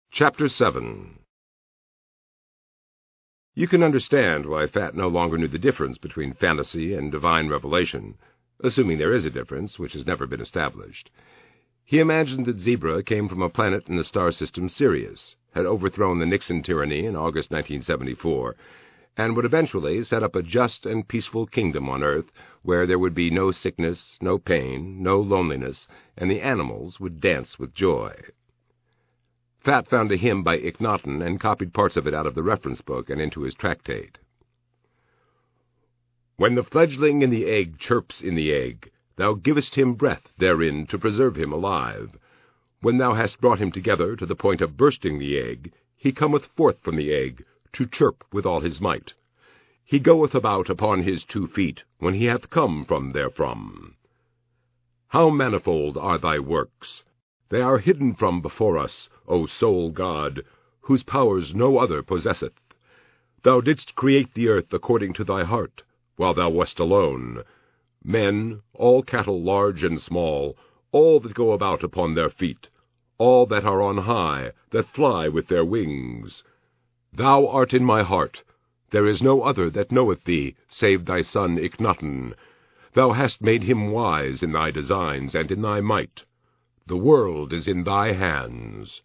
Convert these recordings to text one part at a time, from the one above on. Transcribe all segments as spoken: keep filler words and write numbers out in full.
Chapter seven. You can understand why Fat no longer knew the difference between fantasy and divine revelation, assuming there is a difference, which has never been established. He imagined that Zebra came from a planet in the star system Sirius, had overthrown the Nixon tyranny in August nineteen seventy-four, and would eventually set up a just and peaceful kingdom on Earth where there would be no sickness, no pain, no loneliness, and the animals would dance with joy. Fat found a hymn by Akhenaten and copied parts of it out of the reference book and into his tractate. When the fledgling in the egg chirps in the egg, thou givest him breath therein to preserve him alive. When thou hast brought him together to the point of bursting the egg, he cometh forth from the egg, to chirp with all his might. He goeth about upon his two feet, when he hath come from therefrom. How manifold are thy works! They are hidden from before us, O sole God, whose powers no other possesseth. Thou didst create the earth according to thy heart, while thou wast alone. Men, all cattle large and small, all that go about upon their feet, all that are on high, that fly with their wings. Thou art in my heart. There is no other that knoweth thee, save thy son Akhenaten. Thou hast made him wise in thy designs and in thy might. The world is in thy hands.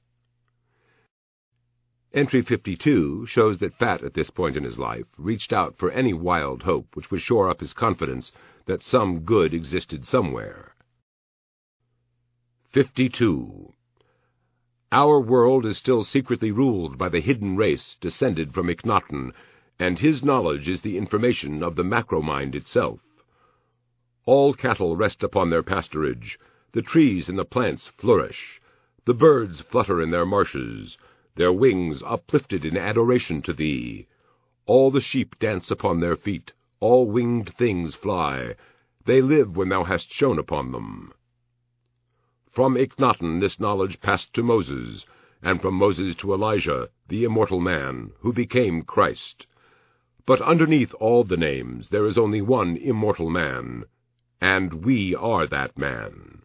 Entry fifty-two shows that Fat at this point in his life reached out for any wild hope which would shore up his confidence that some good existed somewhere. fifty-two. Our world is still secretly ruled by the hidden race descended from Akhenaten, and his knowledge is the information of the macro-mind itself. All cattle rest upon their pasturage. The trees and the plants flourish. The birds flutter in their marshes, their wings uplifted in adoration to thee. All the sheep dance upon their feet, all winged things fly. They live when thou hast shone upon them. From Akhenaten this knowledge passed to Moses, and from Moses to Elijah, the immortal man, who became Christ. But underneath all the names there is only one immortal man, and we are that man.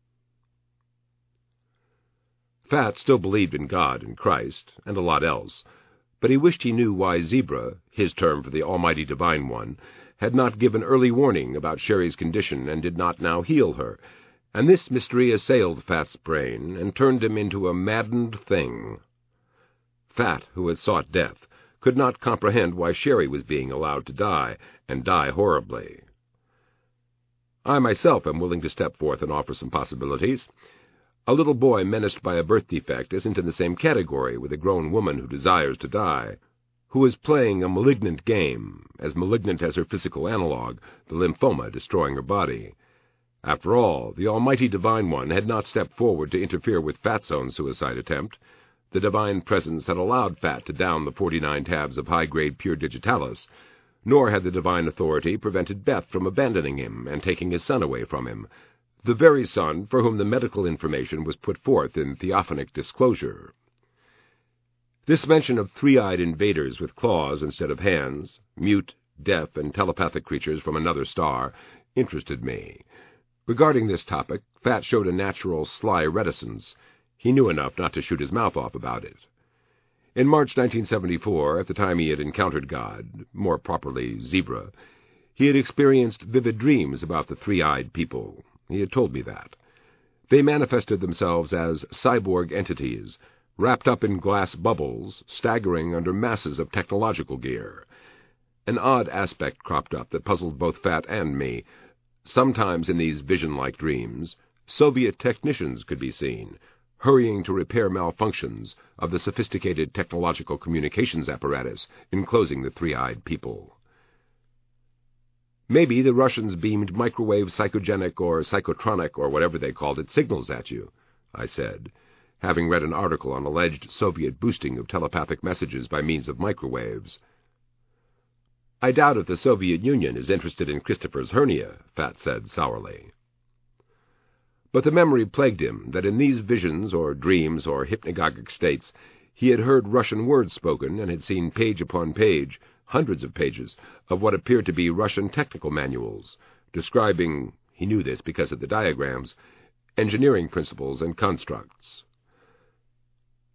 Fat still believed in God and Christ, and a lot else, but he wished he knew why Zebra, his term for the Almighty Divine One, had not given early warning about Sherry's condition and did not now heal her, and this mystery assailed Fat's brain and turned him into a maddened thing. Fat, who had sought death, could not comprehend why Sherry was being allowed to die, and die horribly. I myself am willing to step forth and offer some possibilities. A little boy menaced by a birth defect isn't in the same category with a grown woman who desires to die, who is playing a malignant game, as malignant as her physical analog, the lymphoma destroying her body. After all, the Almighty Divine One had not stepped forward to interfere with Fat's own suicide attempt. The Divine Presence had allowed Fat to down the forty-nine tabs of high-grade pure digitalis, nor had the Divine Authority prevented Beth from abandoning him and taking his son away from him, the very son for whom the medical information was put forth in theophanic disclosure. This mention of three-eyed invaders with claws instead of hands, mute, deaf, and telepathic creatures from another star, interested me. Regarding this topic, Fat showed a natural, sly reticence. He knew enough not to shoot his mouth off about it. In March nineteen seventy-four, at the time he had encountered God, more properly Zebra, he had experienced vivid dreams about the three-eyed people. He had told me that. They manifested themselves as cyborg entities, wrapped up in glass bubbles, staggering under masses of technological gear. An odd aspect cropped up that puzzled both Fat and me. Sometimes in these vision-like dreams, Soviet technicians could be seen, hurrying to repair malfunctions of the sophisticated technological communications apparatus enclosing the three-eyed people. Maybe the Russians beamed microwave psychogenic or psychotronic or whatever they called it signals at you, I said, having read an article on alleged Soviet boosting of telepathic messages by means of microwaves. I doubt if the Soviet Union is interested in Christopher's hernia, Fat said sourly. But the memory plagued him that in these visions or dreams or hypnagogic states he had heard Russian words spoken and had seen page upon page, hundreds of pages, of what appeared to be Russian technical manuals, describing, he knew this because of the diagrams, engineering principles and constructs.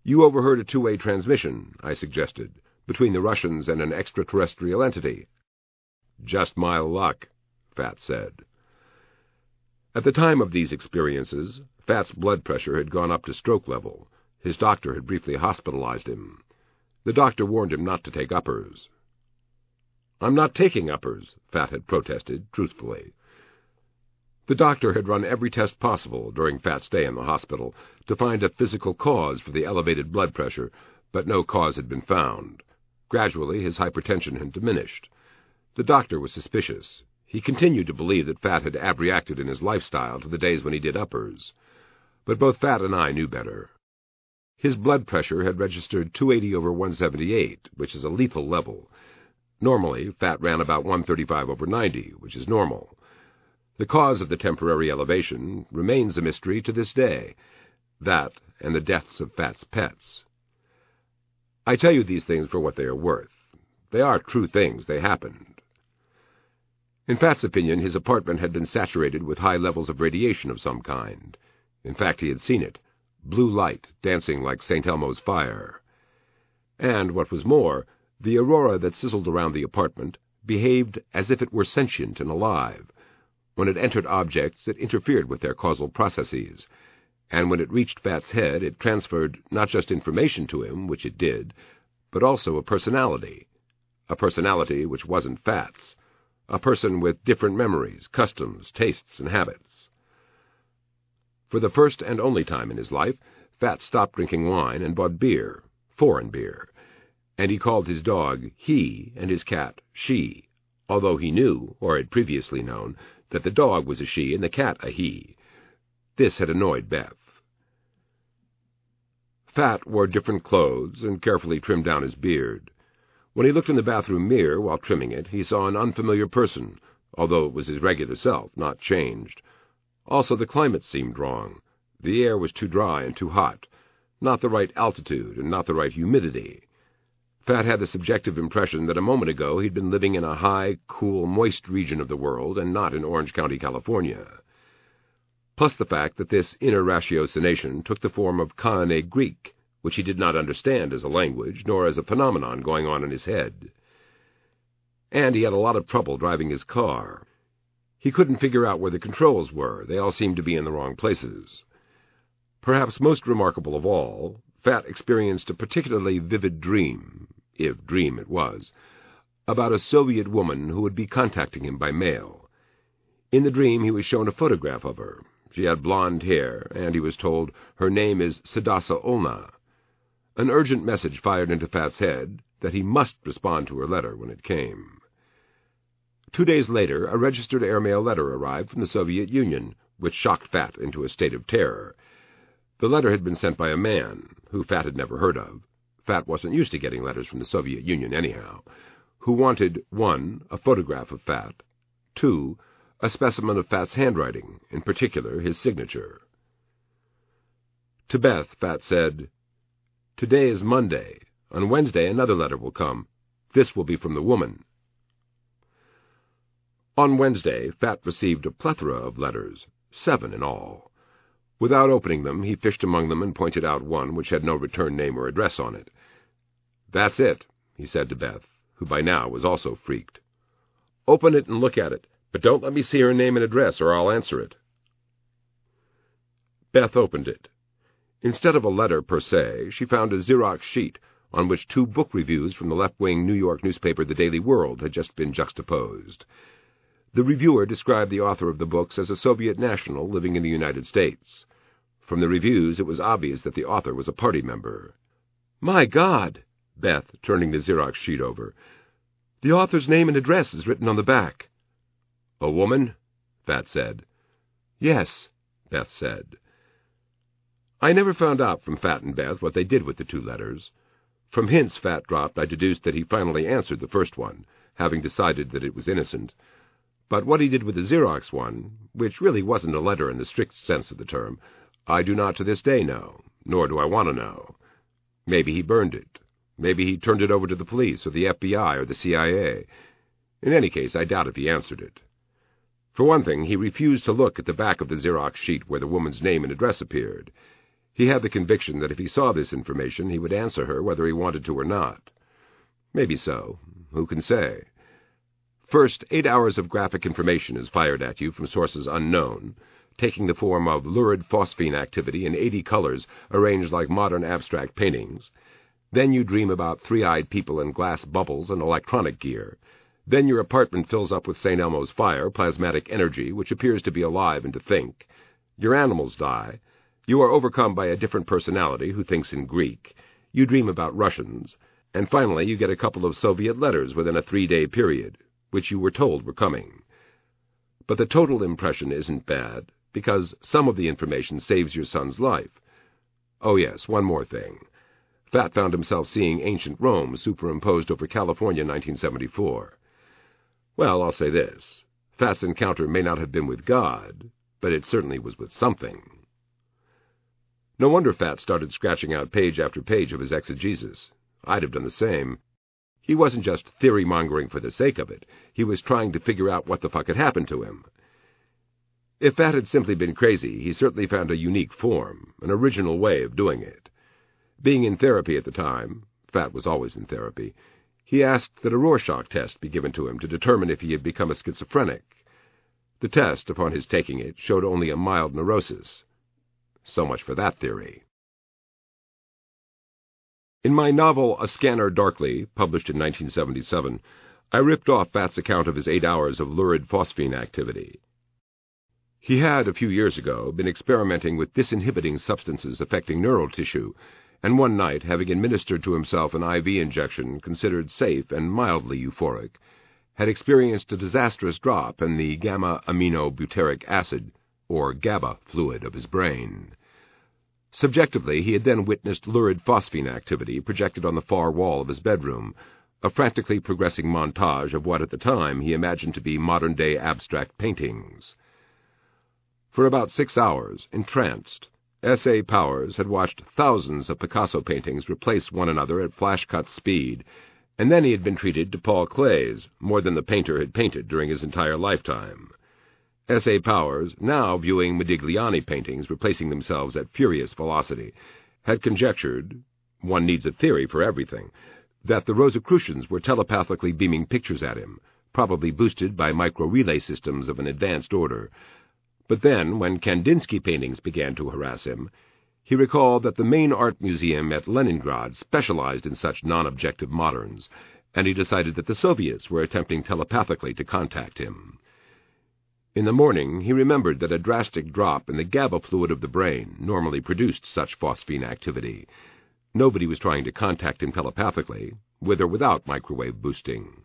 "You overheard a two-way transmission," I suggested, "between the Russians and an extraterrestrial entity." "Just my luck," Fat said. At the time of these experiences, Fat's blood pressure had gone up to stroke level. His doctor had briefly hospitalized him. The doctor warned him not to take uppers. "I'm not taking uppers," Fat had protested, truthfully. The doctor had run every test possible during Fat's stay in the hospital to find a physical cause for the elevated blood pressure, but no cause had been found. Gradually, his hypertension had diminished. The doctor was suspicious. He continued to believe that Fat had abreacted in his lifestyle to the days when he did uppers. But both Fat and I knew better. His blood pressure had registered two eighty over one seventy-eight, which is a lethal level. Normally, Fat ran about one thirty-five over ninety, which is normal. The cause of the temporary elevation remains a mystery to this day. That and the deaths of Fat's pets. I tell you these things for what they are worth. They are true things. They happened. In Fat's opinion, his apartment had been saturated with high levels of radiation of some kind. In fact, he had seen it. Blue light dancing like Saint Elmo's fire. And, what was more, the aurora that sizzled around the apartment behaved as if it were sentient and alive. When it entered objects, it interfered with their causal processes, and when it reached Fat's head, it transferred not just information to him, which it did, but also a personality. A personality which wasn't Fat's. A person with different memories, customs, tastes, and habits. For the first and only time in his life, Fat stopped drinking wine and bought beer, foreign beer, and he called his dog he and his cat she, although he knew, or had previously known, that the dog was a she and the cat a he. This had annoyed Beth. Fat wore different clothes and carefully trimmed down his beard. When he looked in the bathroom mirror while trimming it, he saw an unfamiliar person, although it was his regular self, not changed. Also, the climate seemed wrong. The air was too dry and too hot, not the right altitude and not the right humidity. Fat had the subjective impression that a moment ago he'd been living in a high, cool, moist region of the world and not in Orange County, California. Plus the fact that this inner ratiocination took the form of Koine Greek, which he did not understand as a language nor as a phenomenon going on in his head. And he had a lot of trouble driving his car. He couldn't figure out where the controls were. They all seemed to be in the wrong places. Perhaps most remarkable of all, Fat experienced a particularly vivid dream, if dream it was, about a Soviet woman who would be contacting him by mail. In the dream he was shown a photograph of her. She had blonde hair, and he was told her name is Sadasa Olna. An urgent message fired into Fat's head that he must respond to her letter when it came. Two days later, a registered airmail letter arrived from the Soviet Union, which shocked Fat into a state of terror. The letter had been sent by a man, who Fat had never heard of. Fat wasn't used to getting letters from the Soviet Union anyhow, who wanted, one, a photograph of Fat, two, a specimen of Fat's handwriting, in particular his signature. To Beth, Fat said, "Today is Monday. On Wednesday another letter will come. This will be from the woman." On Wednesday, Fat received a plethora of letters, seven in all. Without opening them, he fished among them and pointed out one which had no return name or address on it. "That's it," he said to Beth, who by now was also freaked. "Open it and look at it, but don't let me see her name and address or I'll answer it." Beth opened it. Instead of a letter per se, she found a Xerox sheet on which two book reviews from the left-wing New York newspaper The Daily World had just been juxtaposed. The reviewer described the author of the books as a Soviet national living in the United States. From the reviews, it was obvious that the author was a party member. "My God!" Beth, turning the Xerox sheet over. "The author's name and address is written on the back." "A woman?" Fat said. "Yes," Beth said. I never found out from Fat and Beth what they did with the two letters. From hints Fat dropped, I deduced that he finally answered the first one, having decided that it was innocent. But what he did with the Xerox one, which really wasn't a letter in the strict sense of the term, I do not to this day know, nor do I want to know. Maybe he burned it. Maybe he turned it over to the police or the F B I or the C I A. In any case, I doubt if he answered it. For one thing, he refused to look at the back of the Xerox sheet where the woman's name and address appeared. He had the conviction that if he saw this information, he would answer her whether he wanted to or not. Maybe so. Who can say? First, eight hours of graphic information is fired at you from sources unknown, taking the form of lurid phosphine activity in eighty colors arranged like modern abstract paintings. Then you dream about three-eyed people in glass bubbles and electronic gear. Then your apartment fills up with Saint Elmo's fire, plasmatic energy, which appears to be alive and to think. Your animals die. You are overcome by a different personality who thinks in Greek. You dream about Russians. And finally, you get a couple of Soviet letters within a three-day period, which you were told were coming. But the total impression isn't bad, because some of the information saves your son's life. Oh yes, one more thing. Fat found himself seeing ancient Rome superimposed over California nineteen seventy-four. Well, I'll say this. Fat's encounter may not have been with God, but it certainly was with something. No wonder Fat started scratching out page after page of his exegesis. I'd have done the same. He wasn't just theory-mongering for the sake of it. He was trying to figure out what the fuck had happened to him. If Fat had simply been crazy, he certainly found a unique form, an original way of doing it. Being in therapy at the time, Fat was always in therapy, he asked that a Rorschach test be given to him to determine if he had become a schizophrenic. The test, upon his taking it, showed only a mild neurosis. So much for that theory. In my novel A Scanner Darkly, published in nineteen seventy-seven, I ripped off Fat's account of his eight hours of lurid phosphine activity. He had, a few years ago, been experimenting with disinhibiting substances affecting neural tissue, and one night, having administered to himself an I V injection considered safe and mildly euphoric, had experienced a disastrous drop in the gamma-aminobutyric acid, or GABA, fluid of his brain. Subjectively, he had then witnessed lurid phosphine activity projected on the far wall of his bedroom, a frantically progressing montage of what at the time he imagined to be modern-day abstract paintings. For about six hours, entranced, S A Powers had watched thousands of Picasso paintings replace one another at flash-cut speed, and then he had been treated to Paul Klee's, more than the painter had painted during his entire lifetime. S A Powers, now viewing Modigliani paintings replacing themselves at furious velocity, had conjectured, one needs a theory for everything, that the Rosicrucians were telepathically beaming pictures at him, probably boosted by micro-relay systems of an advanced order. But then, when Kandinsky paintings began to harass him, he recalled that the main art museum at Leningrad specialized in such non-objective moderns, and he decided that the Soviets were attempting telepathically to contact him. In the morning, he remembered that a drastic drop in the GABA fluid of the brain normally produced such phosphine activity. Nobody was trying to contact him telepathically, with or without microwave boosting.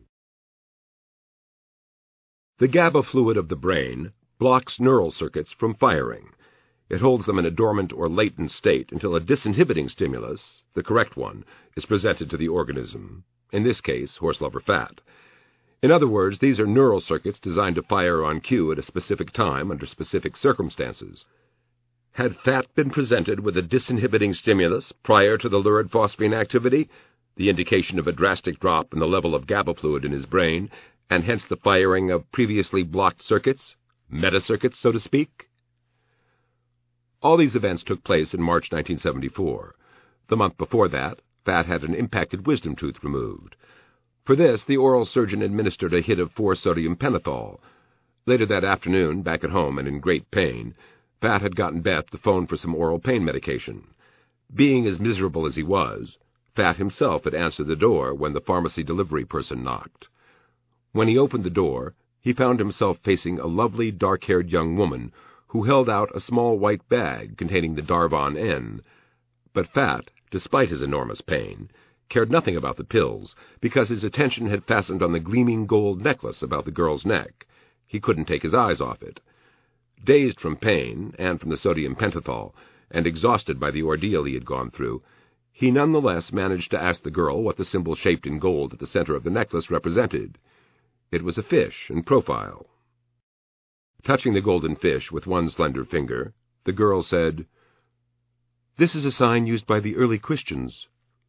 The GABA fluid of the brain blocks neural circuits from firing. It holds them in a dormant or latent state until a disinhibiting stimulus, the correct one, is presented to the organism, in this case, horse-lover Fat. In other words, these are neural circuits designed to fire on cue at a specific time under specific circumstances. Had Fat been presented with a disinhibiting stimulus prior to the lurid phosphine activity, the indication of a drastic drop in the level of GABA fluid in his brain, and hence the firing of previously blocked circuits, metacircuits, so to speak? All these events took place in March nineteen seventy-four. The month before that, Fat had an impacted wisdom tooth removed. For this, the oral surgeon administered a hit of four sodium pentothal. Later that afternoon, back at home and in great pain, Fat had gotten Beth to phone for some oral pain medication. Being as miserable as he was, Fat himself had answered the door when the pharmacy delivery person knocked. When he opened the door, he found himself facing a lovely, dark-haired young woman who held out a small white bag containing the Darvon N. But Fat, despite his enormous pain, cared nothing about the pills, because his attention had fastened on the gleaming gold necklace about the girl's neck. He couldn't take his eyes off it. Dazed from pain, and from the sodium pentothal, and exhausted by the ordeal he had gone through, he nonetheless managed to ask the girl what the symbol shaped in gold at the center of the necklace represented. It was a fish in profile. Touching the golden fish with one slender finger, the girl said, "This is a sign used by the early Christians."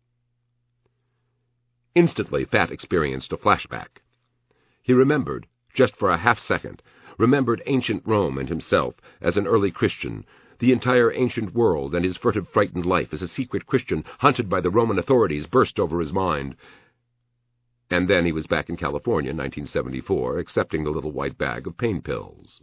Instantly, Fat experienced a flashback. He remembered, just for a half-second, remembered ancient Rome and himself, as an early Christian, The entire ancient world and his furtive, frightened life as a secret Christian hunted by the Roman authorities burst over his mind. And then he was back in California in nineteen seventy-four, accepting the little white bag of pain pills.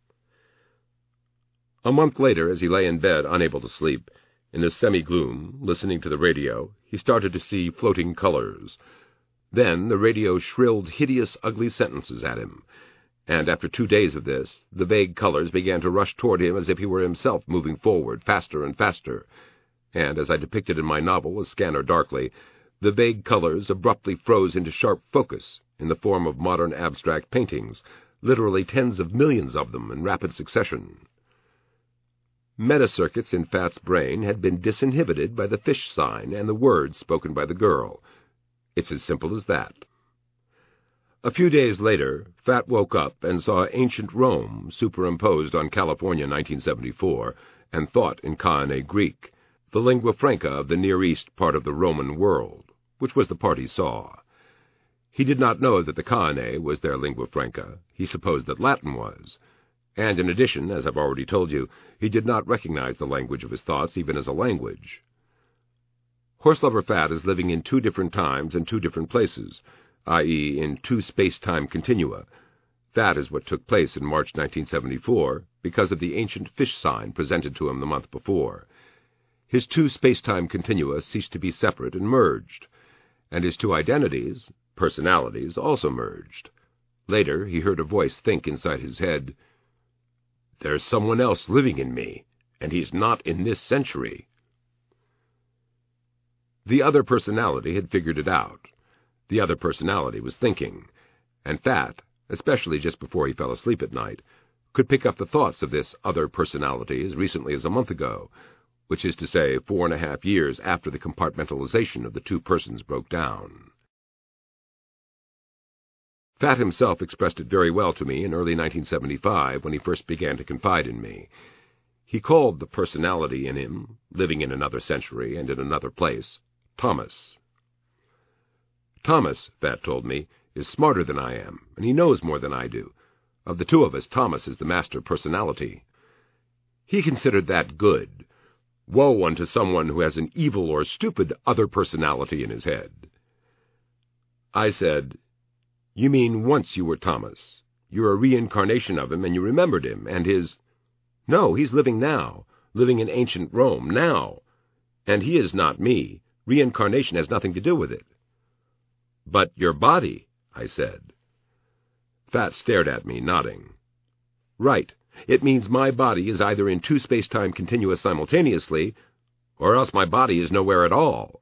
A month later, as he lay in bed, unable to sleep, in the semi-gloom, listening to the radio, he started to see floating colors. Then the radio shrilled hideous, ugly sentences at him, and after two days of this, the vague colors began to rush toward him as if he were himself moving forward, faster and faster. And, as I depicted in my novel, A Scanner Darkly, the vague colors abruptly froze into sharp focus in the form of modern abstract paintings, literally tens of millions of them in rapid succession. Metacircuits in Fat's brain had been disinhibited by the fish sign and the words spoken by the girl. It's as simple as that. A few days later, Fat woke up and saw ancient Rome superimposed on California nineteen seventy-four, and thought in Koine Greek, the lingua franca of the Near East part of the Roman world, which was the part he saw. He did not know that the Koine was their lingua franca. He supposed that Latin was. And in addition, as I've already told you, he did not recognize the language of his thoughts even as a language. Horselover Fat is living in two different times and two different places, that is, in two space-time continua. That is what took place in March nineteen seventy-four because of the ancient fish sign presented to him the month before. His two space-time continua ceased to be separate and merged, and his two identities, personalities, also merged. Later, he heard a voice think inside his head, "There's someone else living in me, and he's not in this century." The other personality had figured it out. The other personality was thinking, and Fat, especially just before he fell asleep at night, could pick up the thoughts of this other personality as recently as a month ago, which is to say four and a half years after the compartmentalization of the two persons broke down. Fat himself expressed it very well to me in early nineteen seventy-five when he first began to confide in me. He called the personality in him, living in another century and in another place, Thomas. Thomas, Fat told me, is smarter than I am, and he knows more than I do. Of the two of us, Thomas is the master personality. He considered that good. Woe unto someone who has an evil or stupid other personality in his head. I said, "You mean once you were Thomas. You're a reincarnation of him, and you remembered him, and his—" "No, he's living now, living in ancient Rome, now. And he is not me. Reincarnation has nothing to do with it." "But your body," I said. Fat stared at me, nodding. "Right. It means my body is either in two space-time continua simultaneously, or else my body is nowhere at all."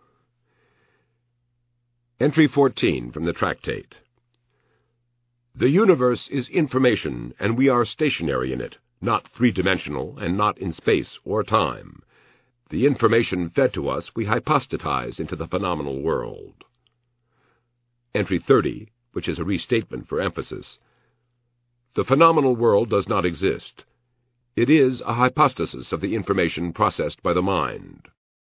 Entry fourteen from the tractate. The universe is information, and we are stationary in it, not three-dimensional and not in space or time. The information fed to us we hypostatize into the phenomenal world. Entry thirty, which is a restatement for emphasis. The phenomenal world does not exist. It is a hypostasis of the information processed by the mind.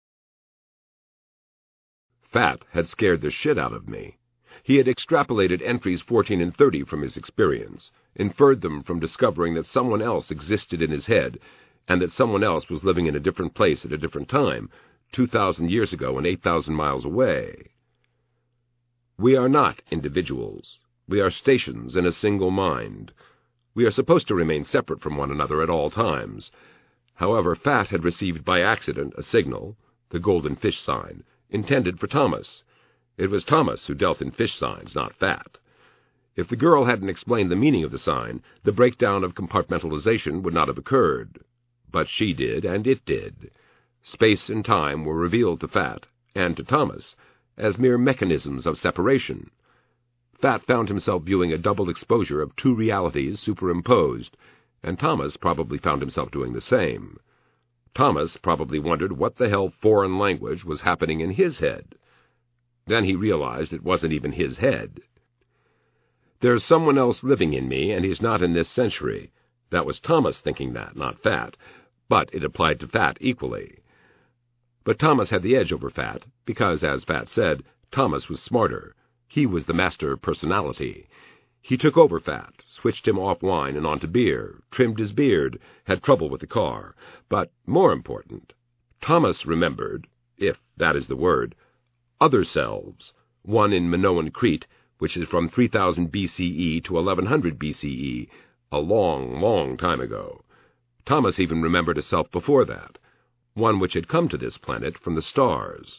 Fat had scared the shit out of me. He had extrapolated entries fourteen and thirty from his experience, inferred them from discovering that someone else existed in his head, and that someone else was living in a different place at a different time, two thousand years ago and eight thousand miles away. We are not individuals. We are stations in a single mind. We are supposed to remain separate from one another at all times. However, Fat had received by accident a signal, the golden fish sign, intended for Thomas. It was Thomas who dealt in fish signs, not Fat. If the girl hadn't explained the meaning of the sign, the breakdown of compartmentalization would not have occurred. But she did, and it did. Space and time were revealed to Fat, and to Thomas, as mere mechanisms of separation. Fat found himself viewing a double exposure of two realities superimposed, and Thomas probably found himself doing the same. Thomas probably wondered what the hell foreign language was happening in his head. Then he realized it wasn't even his head. There's someone else living in me, and he's not in this century. That was Thomas thinking that, not Fat, but it applied to Fat equally. But Thomas had the edge over Fat, because, as Fat said, Thomas was smarter. He was the master personality. He took over Fat, switched him off wine and onto beer, trimmed his beard, had trouble with the car. But, more important, Thomas remembered, if that is the word, other selves, one in Minoan Crete, which is from three thousand B C E to eleven hundred B C E, a long, long time ago. Thomas even remembered a self before that, one which had come to this planet from the stars.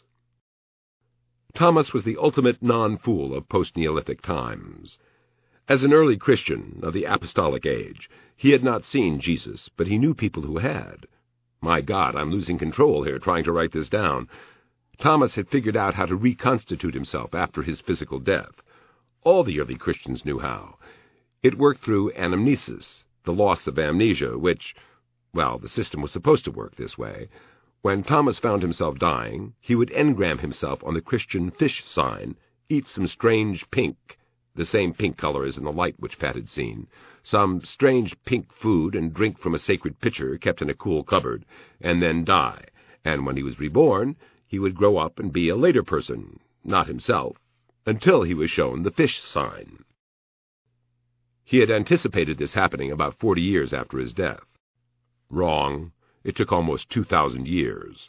Thomas was the ultimate non-fool of post-Neolithic times. As an early Christian of the apostolic age, he had not seen Jesus, but he knew people who had. My God, I'm losing control here trying to write this down. Thomas had figured out how to reconstitute himself after his physical death. All the early Christians knew how. It worked through anamnesis, the loss of amnesia, which, well, the system was supposed to work this way. When Thomas found himself dying, he would engram himself on the Christian fish sign, eat some strange pink, the same pink color as in the light which Fat had seen, some strange pink food and drink from a sacred pitcher kept in a cool cupboard, and then die. And when he was reborn, he would grow up and be a later person, not himself, until he was shown the fish sign. He had anticipated this happening about forty years after his death. Wrong. It took almost two thousand years.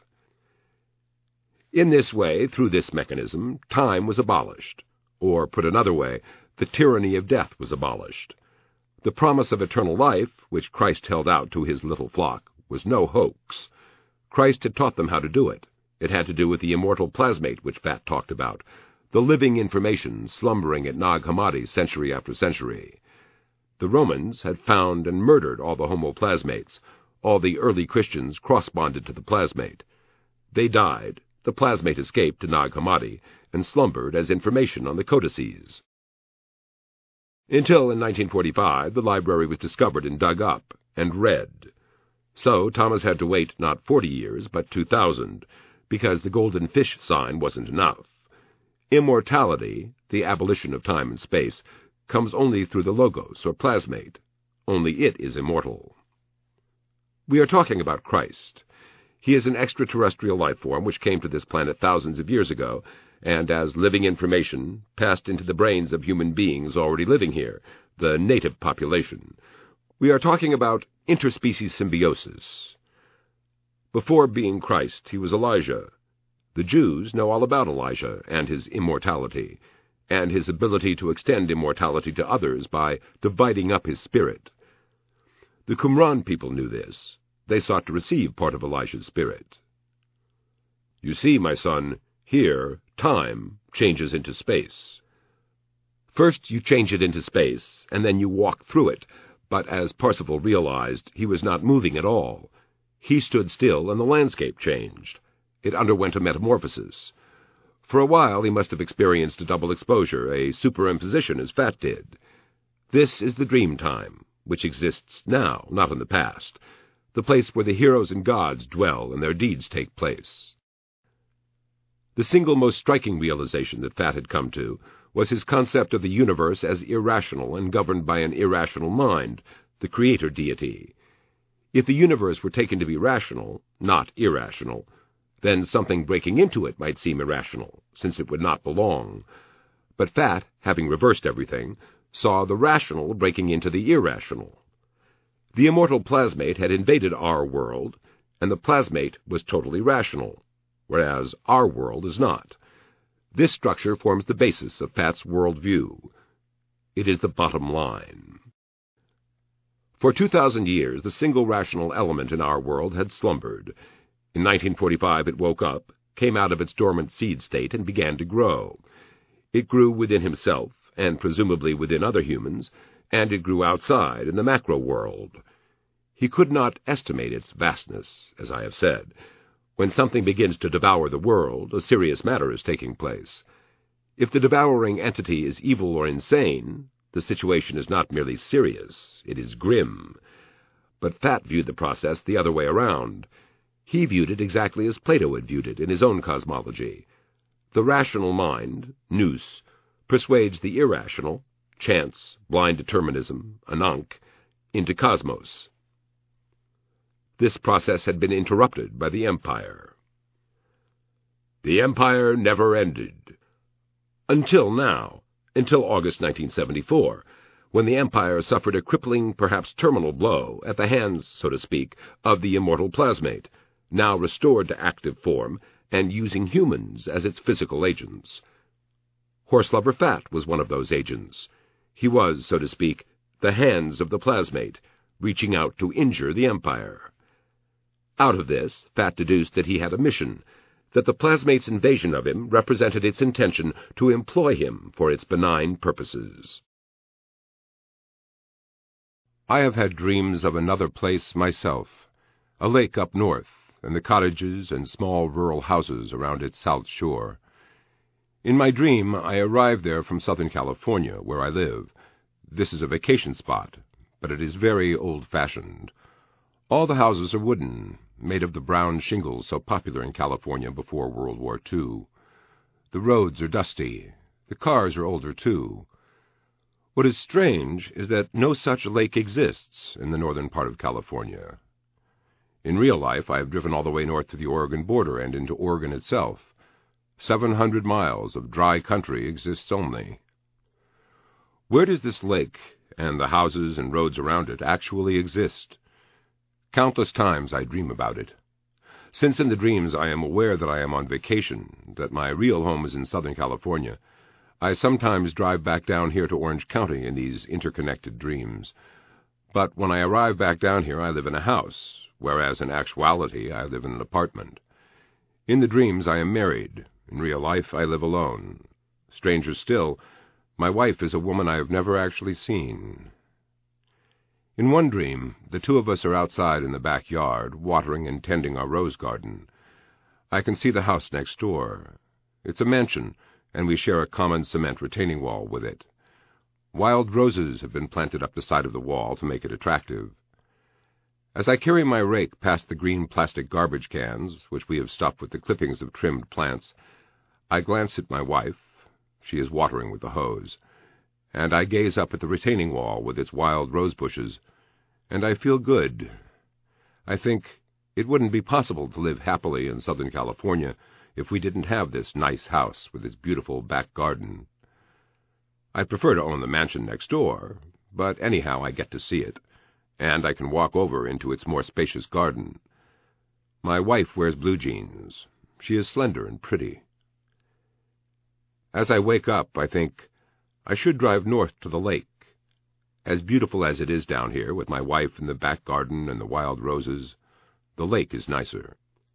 In this way, through this mechanism, time was abolished. Or, put another way, the tyranny of death was abolished. The promise of eternal life, which Christ held out to his little flock, was no hoax. Christ had taught them how to do it. It had to do with the immortal plasmate which Fat talked about, the living information slumbering at Nag Hammadi century after century. The Romans had found and murdered all the homoplasmates. All the early Christians cross-bonded to the plasmate. They died. The plasmate escaped to Nag Hammadi and slumbered as information on the codices. Until in nineteen forty-five the library was discovered and dug up and read. So Thomas had to wait not forty years, but two thousand, because the golden fish sign wasn't enough. Immortality, the abolition of time and space, comes only through the logos or plasmate. Only it is immortal. We are talking about Christ. He is an extraterrestrial life form which came to this planet thousands of years ago, and as living information passed into the brains of human beings already living here, the native population. We are talking about interspecies symbiosis. Before being Christ, he was Elijah. The Jews know all about Elijah and his immortality, and his ability to extend immortality to others by dividing up his spirit. The Qumran people knew this. They sought to receive part of Elijah's spirit. You see, my son, here, time changes into space. First you change it into space, and then you walk through it, but as Parsifal realized, he was not moving at all. He stood still, and the landscape changed. It underwent a metamorphosis. For a while he must have experienced a double exposure, a superimposition as Fat did. This is the dream time, which exists now, not in the past, the place where the heroes and gods dwell and their deeds take place. The single most striking realization that Fat had come to was his concept of the universe as irrational and governed by an irrational mind, the creator deity. If the universe were taken to be rational, not irrational, then something breaking into it might seem irrational, since it would not belong. But Fat, having reversed everything, saw the rational breaking into the irrational. The immortal plasmate had invaded our world, and the plasmate was totally rational, whereas our world is not. This structure forms the basis of Fat's worldview. It is the bottom line. For two thousand years, the single rational element in our world had slumbered. In nineteen forty-five it woke up, came out of its dormant seed state, and began to grow. It grew within himself, and presumably within other humans, and it grew outside in the macro world. He could not estimate its vastness, as I have said. When something begins to devour the world, a serious matter is taking place. If the devouring entity is evil or insane, the situation is not merely serious, it is grim. But Fat viewed the process the other way around. He viewed it exactly as Plato had viewed it in his own cosmology. The rational mind, nous, persuades the irrational, chance, blind determinism, Ankh, into cosmos. This process had been interrupted by the Empire. The Empire never ended. Until now, until August nineteen seventy-four, when the Empire suffered a crippling, perhaps terminal blow at the hands, so to speak, of the immortal plasmate, now restored to active form and using humans as its physical agents. Horselover Fat was one of those agents. He was, so to speak, the hands of the plasmate, reaching out to injure the Empire. Out of this, Fat deduced that he had a mission, that the plasmate's invasion of him represented its intention to employ him for its benign purposes. I have had dreams of another place myself, a lake up north, and the cottages and small rural houses around its south shore. In my dream, I arrived there from Southern California, where I live. This is a vacation spot, but it is very old-fashioned. All the houses are wooden, made of the brown shingles so popular in California before World War Two. The roads are dusty. The cars are older, too. What is strange is that no such lake exists in the northern part of California. In real life, I have driven all the way north to the Oregon border and into Oregon itself. Seven hundred miles of dry country exists only. Where does this lake, and the houses and roads around it, actually exist? Countless times I dream about it. Since in the dreams I am aware that I am on vacation, that my real home is in Southern California, I sometimes drive back down here to Orange County in these interconnected dreams. But when I arrive back down here, I live in a house, whereas in actuality I live in an apartment. In the dreams I am married. In real life I live alone. Stranger still, my wife is a woman I have never actually seen. In one dream, the two of us are outside in the backyard, watering and tending our rose garden. I can see the house next door. It's a mansion, and we share a common cement retaining wall with it. Wild roses have been planted up the side of the wall to make it attractive. As I carry my rake past the green plastic garbage cans, which we have stuffed with the clippings of trimmed plants, I glance at my wife. She is watering with the hose. And I gaze up at the retaining wall with its wild rose bushes, and I feel good. I think it wouldn't be possible to live happily in Southern California if we didn't have this nice house with its beautiful back garden. I prefer to own the mansion next door, but anyhow I get to see it, and I can walk over into its more spacious garden. My wife wears blue jeans. She is slender and pretty. As I wake up, I think, I should drive north to the lake. As beautiful as it is down here, with my wife in the back garden and the wild roses, the lake is nicer.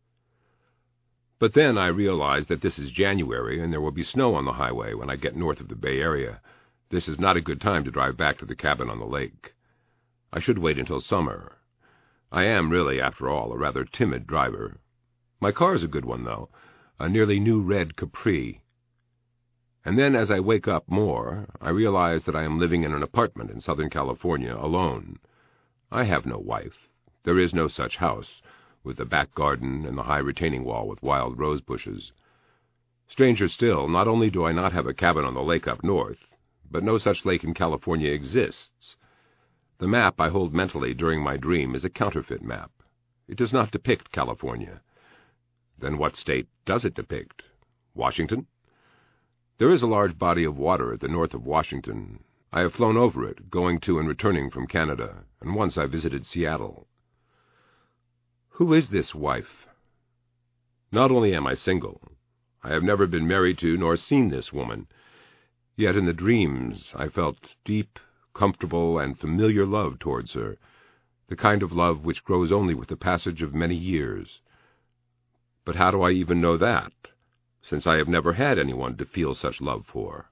But then I realize that this is January, and there will be snow on the highway when I get north of the Bay Area. This is not a good time to drive back to the cabin on the lake. I should wait until summer. I am really, after all, a rather timid driver. My car is a good one, though, a nearly new red Capri. And then, as I wake up more, I realize that I am living in an apartment in Southern California alone. I have no wife. There is no such house, with the back garden and the high retaining wall with wild rose bushes. Stranger still, not only do I not have a cabin on the lake up north, but no such lake in California exists. The map I hold mentally during my dream is a counterfeit map. It does not depict California. Then what state does it depict? Washington? There is a large body of water at the north of Washington. I have flown over it, going to and returning from Canada, and once I visited Seattle. Who is this wife? Not only am I single, I have never been married to nor seen this woman, yet in the dreams I felt deep, comfortable, and familiar love towards her, the kind of love which grows only with the passage of many years. But how do I even know that, since I have never had anyone to feel such love for?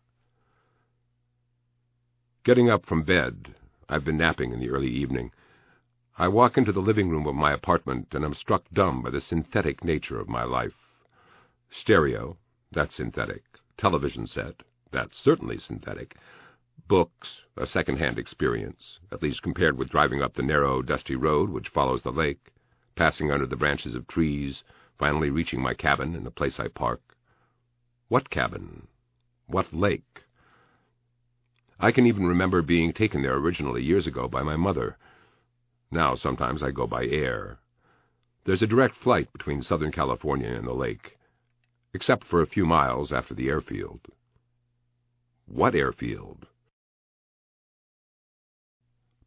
Getting up from bed, I've been napping in the early evening, I walk into the living room of my apartment and am struck dumb by the synthetic nature of my life. Stereo, that's synthetic. Television set, that's certainly synthetic. Books, a second-hand experience, at least compared with driving up the narrow, dusty road which follows the lake, passing under the branches of trees, finally reaching my cabin in the place I park. What cabin? What lake? I can even remember being taken there originally years ago by my mother. Now sometimes I go by air. There's a direct flight between Southern California and the lake, except for a few miles after the airfield. What airfield?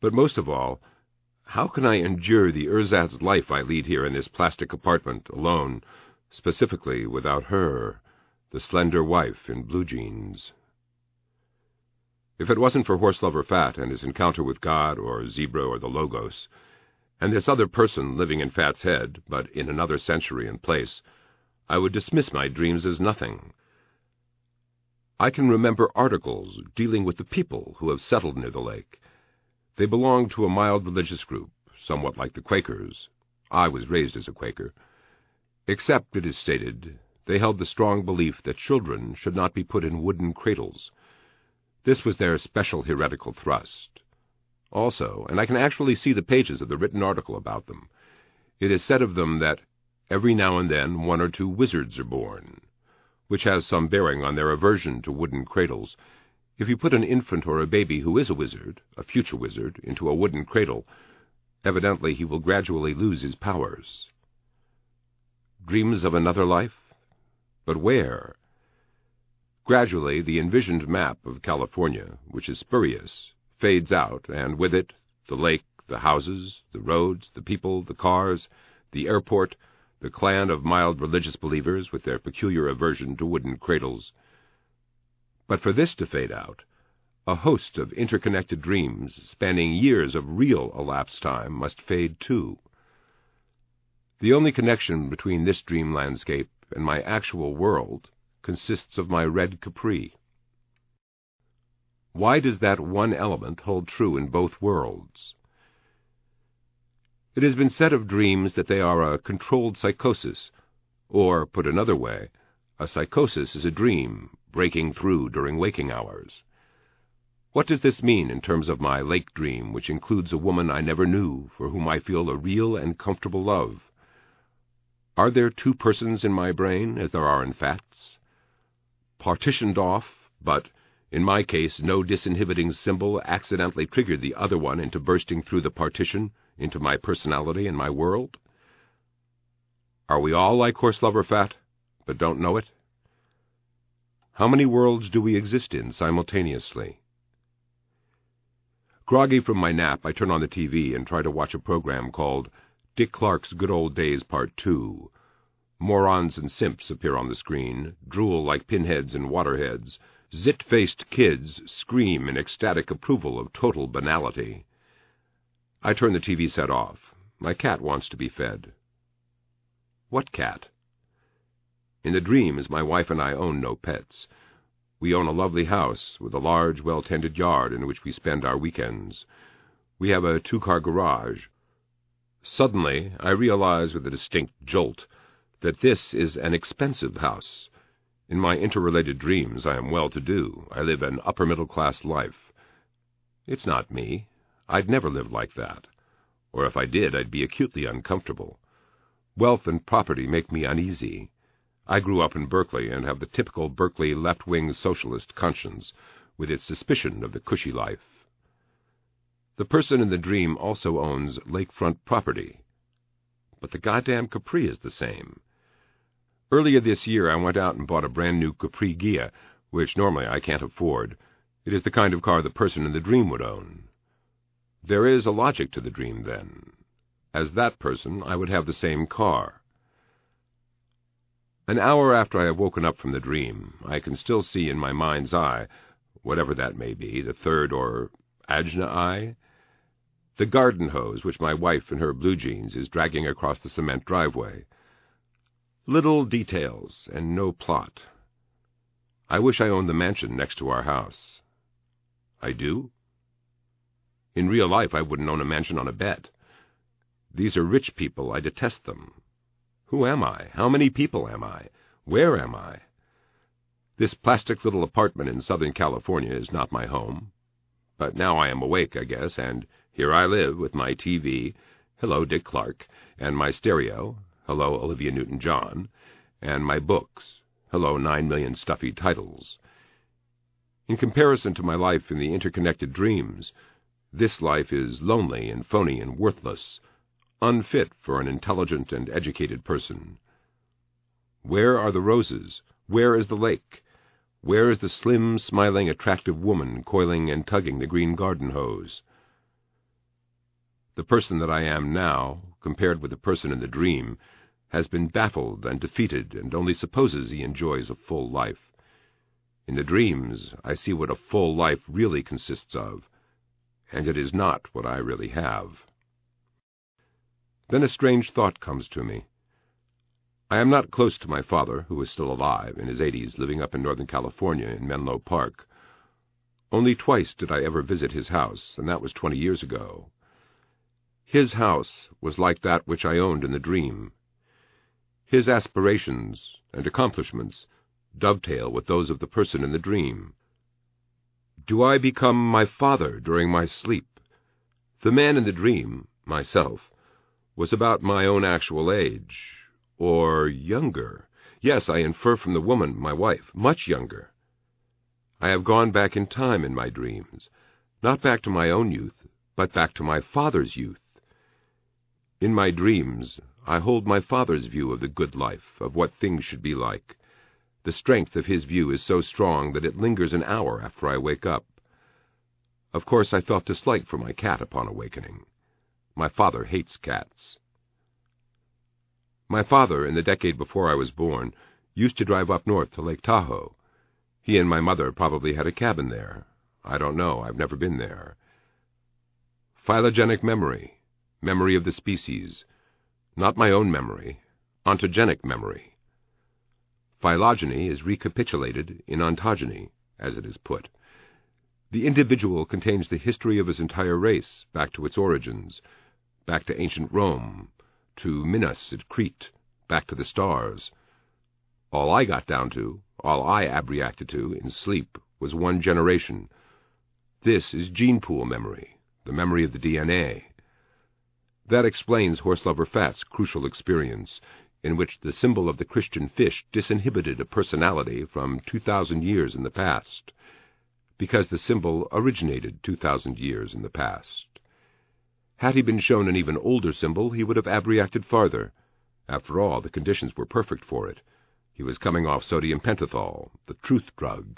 But most of all, how can I endure the ersatz life I lead here in this plastic apartment, alone, specifically without her, the slender wife in blue jeans? If it wasn't for Horselover Fat and his encounter with God or Zebra or the Logos, and this other person living in Fat's head, but in another century and place, I would dismiss my dreams as nothing. I can remember articles dealing with the people who have settled near the lake. They belonged to a mild religious group, somewhat like the Quakers. I was raised as a Quaker. Except, it is stated, they held the strong belief that children should not be put in wooden cradles. This was their special heretical thrust. Also, and I can actually see the pages of the written article about them, it is said of them that every now and then one or two wizards are born, which has some bearing on their aversion to wooden cradles. If you put an infant or a baby who is a wizard, a future wizard, into a wooden cradle, evidently he will gradually lose his powers. Dreams of another life? But where? Gradually, the envisioned map of California, which is spurious, fades out, and with it, the lake, the houses, the roads, the people, the cars, the airport, the clan of mild religious believers with their peculiar aversion to wooden cradles. But for this to fade out, a host of interconnected dreams spanning years of real elapsed time must fade too. The only connection between this dream landscape and my actual world consists of my red capri. Why does that one element hold true in both worlds? It has been said of dreams that they are a controlled psychosis, or, put another way, a psychosis is a dream breaking through during waking hours. What does this mean in terms of my lake dream, which includes a woman I never knew, for whom I feel a real and comfortable love? Are there two persons in my brain, as there are in Fat's? Partitioned off, but, in my case, no disinhibiting symbol accidentally triggered the other one into bursting through the partition, into my personality and my world? Are we all like Horselover Fat, but don't know it? How many worlds do we exist in simultaneously? Groggy from my nap, I turn on the T V and try to watch a program called Dick Clark's Good Old Days Part Two. Morons and simps appear on the screen, drool like pinheads and waterheads. Zit-faced kids scream in ecstatic approval of total banality. I turn the T V set off. My cat wants to be fed. What cat? In the dreams, my wife and I own no pets. We own a lovely house with a large, well-tended yard in which we spend our weekends. We have a two-car garage. Suddenly, I realize with a distinct jolt that this is an expensive house. In my interrelated dreams, I am well-to-do. I live an upper-middle-class life. It's not me. I'd never live like that. Or if I did, I'd be acutely uncomfortable. Wealth and property make me uneasy. I grew up in Berkeley and have the typical Berkeley left-wing socialist conscience, with its suspicion of the cushy life. The person in the dream also owns lakefront property. But the goddamn Capri is the same. Earlier this year, I went out and bought a brand-new Capri Ghia, which normally I can't afford. It is the kind of car the person in the dream would own. There is a logic to the dream, then. As that person, I would have the same car. An hour after I have woken up from the dream, I can still see in my mind's eye, whatever that may be, the third or Ajna eye, the garden hose which my wife in her blue jeans is dragging across the cement driveway. Little details and no plot. I wish I owned the mansion next to our house. I do? In real life, I wouldn't own a mansion on a bet. These are rich people. I detest them. Who am I? How many people am I? Where am I? This plastic little apartment in Southern California is not my home. But now I am awake, I guess, and here I live with my T V, hello, Dick Clark, and my stereo, hello, Olivia Newton-John, and my books, hello, nine million stuffy titles. In comparison to my life in the interconnected dreams, this life is lonely and phony and worthless, unfit for an intelligent and educated person. Where are the roses? Where is the lake? Where is the slim, smiling, attractive woman coiling and tugging the green garden hose? The person that I am now, compared with the person in the dream, has been baffled and defeated and only supposes he enjoys a full life. In the dreams, I see what a full life really consists of, and it is not what I really have. Then a strange thought comes to me. I am not close to my father, who is still alive, in his eighties, living up in Northern California in Menlo Park. Only twice did I ever visit his house, and that was twenty years ago. His house was like that which I owned in the dream. His aspirations and accomplishments dovetail with those of the person in the dream. Do I become my father during my sleep? The man in the dream, myself, was about my own actual age, or younger. Yes, I infer from the woman, my wife, much younger. I have gone back in time in my dreams, not back to my own youth, but back to my father's youth. In my dreams, I hold my father's view of the good life, of what things should be like. The strength of his view is so strong that it lingers an hour after I wake up. Of course, I felt dislike for my cat upon awakening. My father hates cats. My father, in the decade before I was born, used to drive up north to Lake Tahoe. He and my mother probably had a cabin there. I don't know. I've never been there. Phylogenic memory, memory of the species. Not my own memory, ontogenic memory. Phylogeny is recapitulated in ontogeny, as it is put. The individual contains the history of his entire race, back to its origins, back to ancient Rome, to Minos at Crete, back to the stars. All I got down to, all I abreacted to in sleep, was one generation. This is gene pool memory, the memory of the D N A. That explains Horselover Fat's crucial experience, in which the symbol of the Christian fish disinhibited a personality from two thousand years in the past, because the symbol originated two thousand years in the past. Had he been shown an even older symbol, he would have abreacted farther. After all, the conditions were perfect for it. He was coming off sodium pentothal, the truth drug.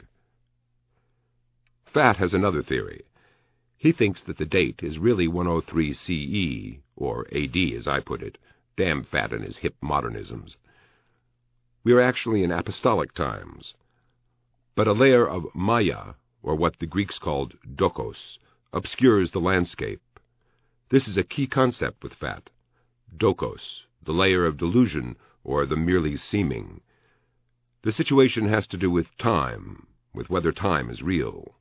Fat has another theory. He thinks that the date is really one oh three C E, or A D as I put it. Damn Fat and his hip modernisms. We are actually in apostolic times. But a layer of Maya, or what the Greeks called dokos, obscures the landscape. This is a key concept with Fat. Dokos, the layer of delusion, or the merely seeming. The situation has to do with time, with whether time is real.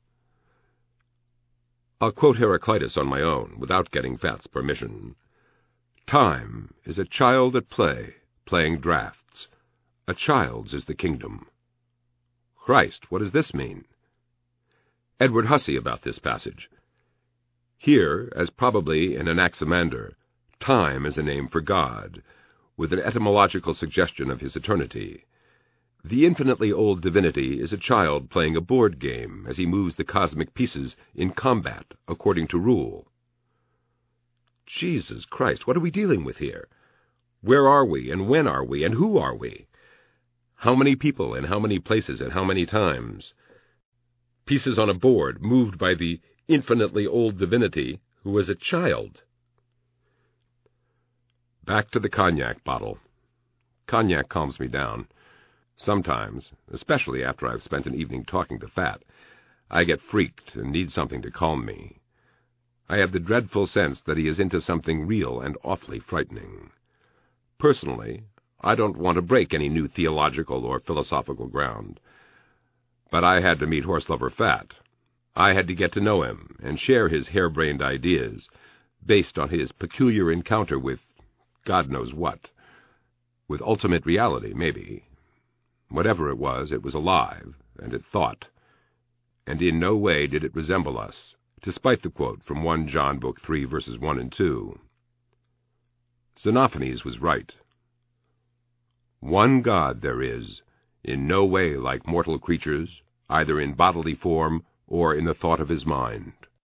I'll quote Heraclitus on my own, without getting Fat's permission. Time is a child at play, playing draughts. A child's is the kingdom. Christ, what does this mean? Edward Hussey about this passage. Here, as probably in Anaximander, time is a name for God, with an etymological suggestion of his eternity. The infinitely old divinity is a child playing a board game as he moves the cosmic pieces in combat according to rule. Jesus Christ, what are we dealing with here? Where are we, and when are we, and who are we? How many people, in how many places, and how many times? Pieces on a board moved by the infinitely old divinity who was a child. Back to the cognac bottle. Cognac calms me down. Sometimes, especially after I've spent an evening talking to Fat, I get freaked and need something to calm me. I have the dreadful sense that he is into something real and awfully frightening. Personally, I don't want to break any new theological or philosophical ground. But I had to meet Horselover Fat. I had to get to know him and share his harebrained ideas, based on his peculiar encounter with God knows what. With ultimate reality, maybe. Whatever it was, it was alive, and it thought. And in no way did it resemble us, despite the quote from First John Book three, verses one and two. Xenophanes was right. One God there is, in no way like mortal creatures, either in bodily form or in the thought of his mind.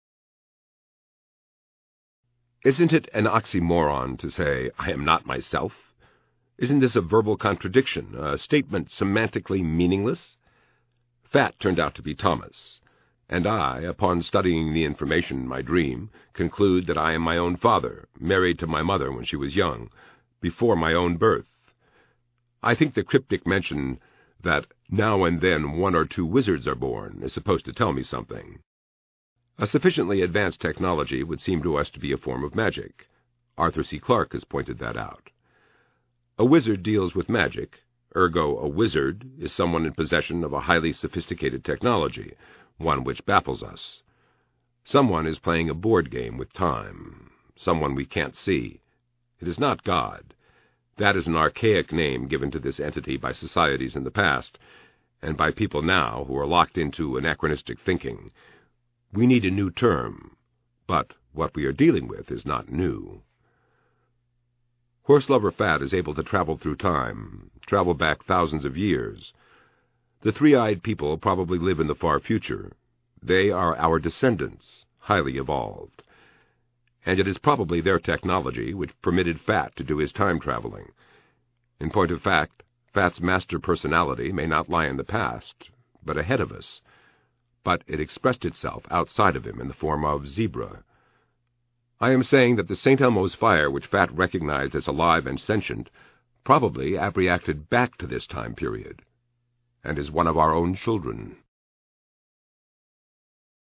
Isn't it an oxymoron to say, I am not myself? Isn't this a verbal contradiction, a statement semantically meaningless? Fat turned out to be Thomas, and I, upon studying the information in my dream, conclude that I am my own father, married to my mother when she was young, before my own birth. I think the cryptic mention that now and then one or two wizards are born is supposed to tell me something. A sufficiently advanced technology would seem to us to be a form of magic. Arthur C. Clarke has pointed that out. A wizard deals with magic, ergo a wizard is someone in possession of a highly sophisticated technology, one which baffles us. Someone is playing a board game with time, someone we can't see. It is not God. That is an archaic name given to this entity by societies in the past, and by people now who are locked into anachronistic thinking. We need a new term, but what we are dealing with is not new. Horselover Fat is able to travel through time, travel back thousands of years. The three-eyed people probably live in the far future. They are our descendants, highly evolved. And it is probably their technology which permitted Fat to do his time-traveling. In point of fact, Fat's master personality may not lie in the past, but ahead of us. But it expressed itself outside of him in the form of Zebra. I am saying that the Saint Elmo's fire which Fat recognized as alive and sentient probably abreacted back to this time period, and is one of our own children.